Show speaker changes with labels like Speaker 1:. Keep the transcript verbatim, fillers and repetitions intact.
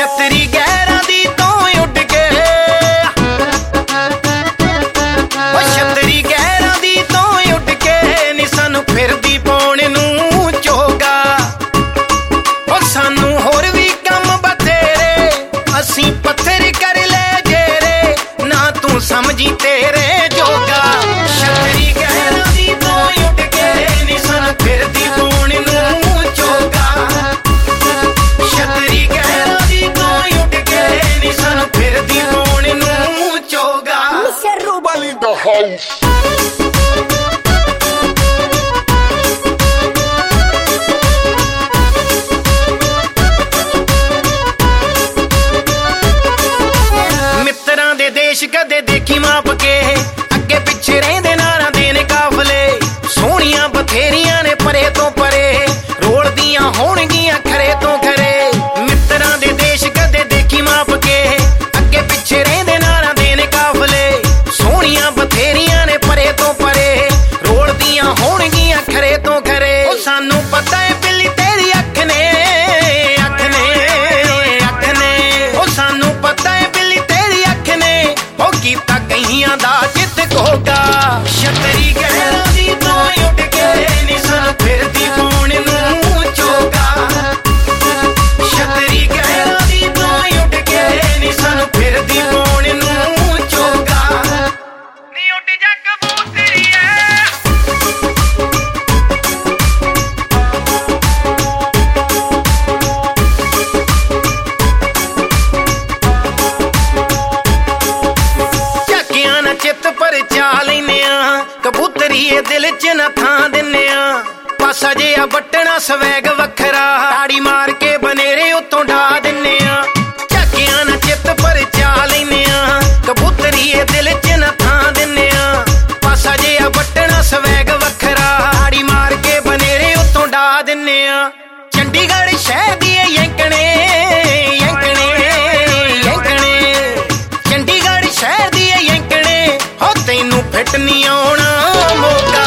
Speaker 1: ਛਤਰੀ ਗਹਿਰਾਂ ਦੀ ਤੋਂ ਉੱਡ ਕੇ ਉਹ ਛਤਰੀ ਗਹਿਰਾਂ ਦੀ ਤੋਂ ਉੱਡ ਕੇ ਨੀ ਸਾਨੂੰ ਫਿਰਦੀ ਪਾਉਣ ਨੂੰ ਚੋਗਾ ਉਹ ਸਾਨੂੰ ਹੋਰ ਵੀ ਕੰਮ ਬਥੇਰੇ ਅਸੀਂ ਪੱਥਰ ਕਰ ਲੈ ਜੇਰੇ ਨਾ ਤੂੰ ਸਮਝੀ ਤੇਰੇ ਜੋਗਾ ਛਤਰੀ ਗਹਿਰਾਂ ਦੀ ਤੋਂ ਉੱਡ ਕੇ ਨੀ ਸਾਨੂੰ ਫਿਰਦੀ ਪਾਉਣ ਨੂੰ ਚੋਗਾ ਛਤਰੀ ਗਹਿਰਾਂ ਦੀ ਤੋਂ ਉੱਡ ਕੇ ਨੀ ਸਾਨੂੰ ਫਿਰਦੀ ਪਾਉਣ ਨੂੰ ਚੋਗਾ
Speaker 2: in the house.
Speaker 1: ਮਿੱਤਰਾਂ ਦੇ ਦੇਸ਼ ਕਦੇ ਦੇਖੀ ਮਾਪ ਕੇ ਅੱਗੇ ਪਿੱਛੇ ਰਹਿੰਦੇ ਨਾਰਾਂ ਦੇ ਨੇ ਕਾਫਲੇ ਸੋਹਣੀਆਂ ਬਥੇਰੀਆਂ ਨੇ ਪਰੇ ਤੋਂ ਪਰੇ ਰੋਲਦੀਆਂ ਹੋਣਗੀਆਂ ਖਰੇ ਤੋਂ ਖਰੇ ਮਿੱਤਰਾਂ ਦੇ ਦੇਸ਼ ਕਦੇ ਦੇਖੀ ਮਾਪ ਕੇ ਅੱਗੇ ਪਿੱਛੇ ਰਹਿੰਦੇ ਨਾਰਾਂ ਦੇ ਨੇ ਕਾਫਲੇ ਸੋਹਣੀਆਂ ਬਥੇਰੀਆਂ ਨੇ ਪਰੇ ਤੋਂ ਪਰੇ ਰੋਲਦੀਆਂ ਹੋਣਗੀਆਂ ਖਰੇ ਤੋਂ ਖਰੇ ਉਹ ਸਾਨੂੰ ਪਤਾ ਏ ਬਿੱਲੀ ਤੇਰੀ ਅੱਖ ਨੇ ਅੱਖ ਨੇ ਅੱਖ ਨੇ ਉਹ ਸਾਨੂੰ ਪਤਾ ਏ ਬਿੱਲੀ ਤੇਰੀ ਅੱਖ ਨੇ ਉਹ ਕੀਤਾ ਕਈਆਂ ਦਾ ਜਿੱਤ ਕੋਗਾ ਛਤਰੀ ਗਹਿਰਾਂ ਦੀ ਤੋਂ ਉੱਡ ਕੇ ਨੀ ਸਾਨੂੰ ਫਿਰਦੀ ਪਾਉਣ ਨੂੰ ਚੋਗਾ ਛਤਰੀ ਗਹਿਰਾਂ ਦੀ ਤੋਂ ਉੱਡ ਕੇ ਨੀ ਸਾਨੂੰ ਫਿਰਦੀ ਪਾਉਣ ਨੂੰ ਚੋਗਾ ਨੀ ਉੱਡ ਜਾ ਕਬੂਤਰੀਏ ਝਾਕਿਆਂ ਨਾ ਚਿੱਤ ਪਰ ਚਾ ਲੈਨੇ ਆ ਕਬੂਤਰੀਏ ਦਿਲ ਚ ਨਾ ਥਾਂ ਦਿੰਨੇ ਆ ਪਾਸਾ ਜਿਹਾ ਵੱਟਣਾ ਸਵੈਗ ਵੱਖਰਾ ਤਾੜੀ ਮਾਰ ਕੇ ਬਨੇਰੇ ਉੱਤੋਂ ਢਾ ਦਿੰਨੇ ਆ ਝਾਕਿਆਂ ਨਾ ਚਿੱਤ ਪਰ ਚਾ ਲੈਨੇ ਆ ਕਬੂਤਰੀਏ ਦਿਲ ਚ ਨਾ ਥਾਂ ਦਿੰਨੇ ਆ ਪਾਸਾ ਜਿਹਾ ਵੱਟਣਾ ਸਵੈਗ ਵੱਖਰਾ ਤਾੜੀ ਮਾਰ ਕੇ ਬਨੇਰੇ ਉੱਤੋਂ ਢਾ ਦਿੰਨੇ ਆ ਚੰਡੀਗੜ੍ਹ ਸ਼ਹਿਰ ਦੀ ਏ ਯੰਕਣੇ ਯੰਕਣੇ ਯੰਕਣੇ ਚੰਡੀਗੜ੍ਹ ਸ਼ਹਿਰ ਦੀ ਏ ਯੰਕਣੇ ਹੋ ਤੈਨੂੰ ਫਿੱਟ ਨਹੀਂ ਆਉਣਾ ਮੋਗਾ